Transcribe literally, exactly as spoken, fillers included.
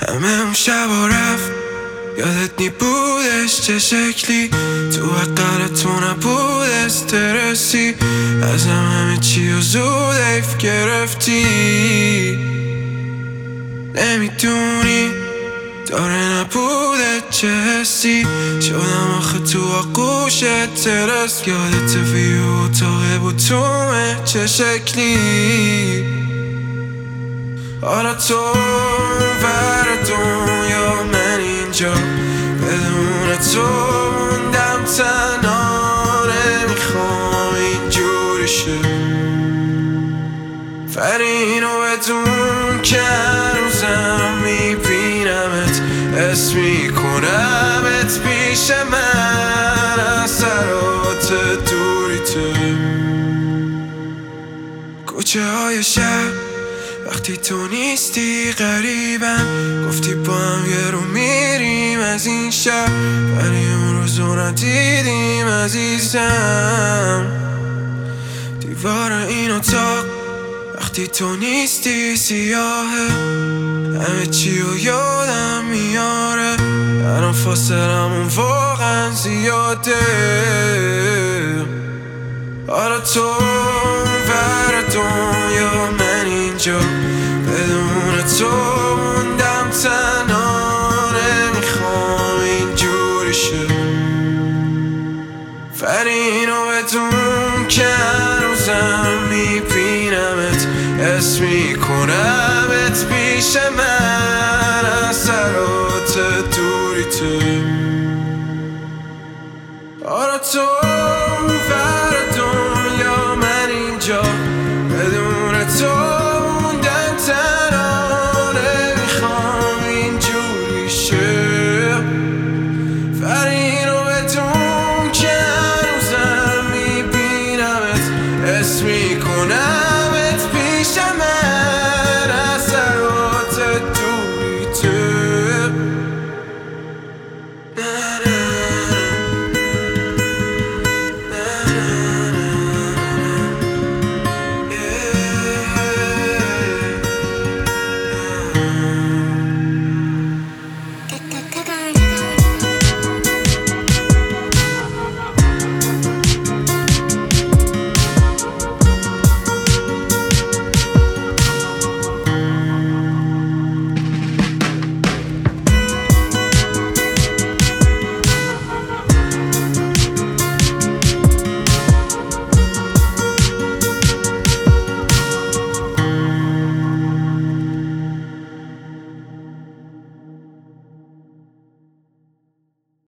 همه اون شبا رفت، یادت نی بودش چه شکلی، تو حقل تو نبود استرسی، ازم همه چی و زود ایف گرفتی. نمیدونی داره نبوده چه حسی، شدم آخه تو آغوشت ترس، یادت ویو اتاقه بود تومه چه شکلی. حالا تو ور دنیا من اینجا، بدون تو موندم تنها، نمیخوام اینجوری شه. فرینو بدون که هنوزم میبینمت، حس میکنمت پیش من، اثرات دوریته. کوچه های شب وقتی تو نیستی غریبم، گفتی با هم یه رو میریم از این شب، ولی اون روزو ندیدیم عزیزم. دیوار این اتاق وقتی تو نیستی سیاهه، همه چی رو یادم میاره، الان فاصلمون واقعا زیاده. حالا تو ور دنیا من اینجا، بدون تو موندم تنها، نمیخوام اینجوری شه. فرینو بدون که هنوزم میبینمت، حس میکنمت پیش من، اثرات دوریته. حالا تو